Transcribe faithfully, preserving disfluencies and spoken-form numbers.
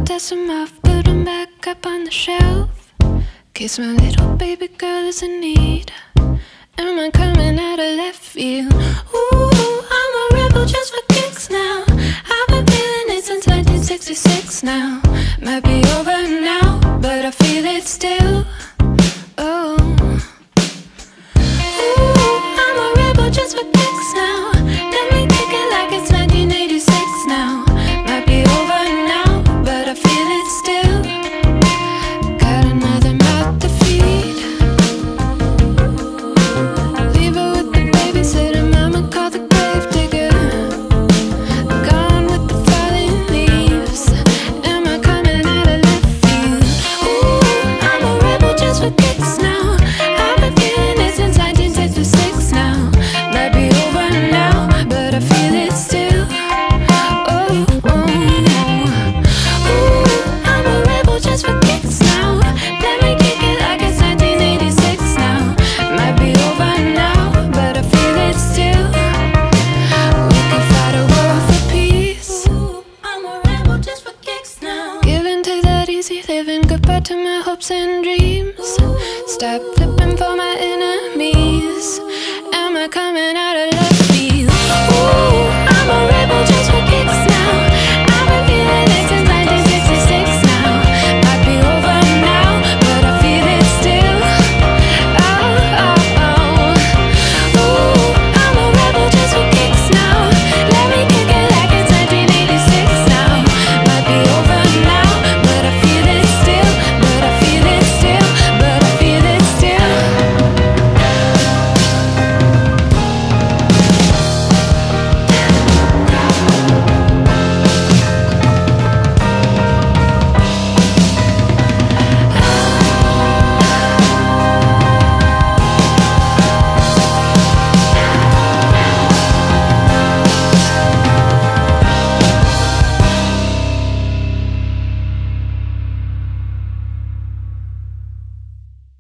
dust them off, put them back up on the shelf. Case my little baby girl is in need. Am I coming out of left field? Ooh, I'm a rebel just for kicks now. I've been feeling it since nineteen sixty-six now. Might be over now, but I feel it still. Oh, ooh, I'm a rebel just for kicks now. Let me kick it like it's nineteen eighty-six now. Might be over now, but I feel it still. Got another mouth to feed. Leave her with the babysitter, mama called the grave digger. Gone with the falling leaves. Am I coming out of left field? Ooh, I'm a rebel just for kicks now. I've been feeling it since nineteen sixty-six now. Might be over now, but I feel it still. Oh, oh, oh. Ooh, I'm a rebel just for kicks now. Let me kick it like it's nineteen eighty-six now. Might be over now, but I feel it still. We can fight a war for peace. Ooh, I'm a rebel just for kicks now. Giving to that easy living, goodbye to my hopes and dreams. Stop flipping for my enemies. Am I coming out of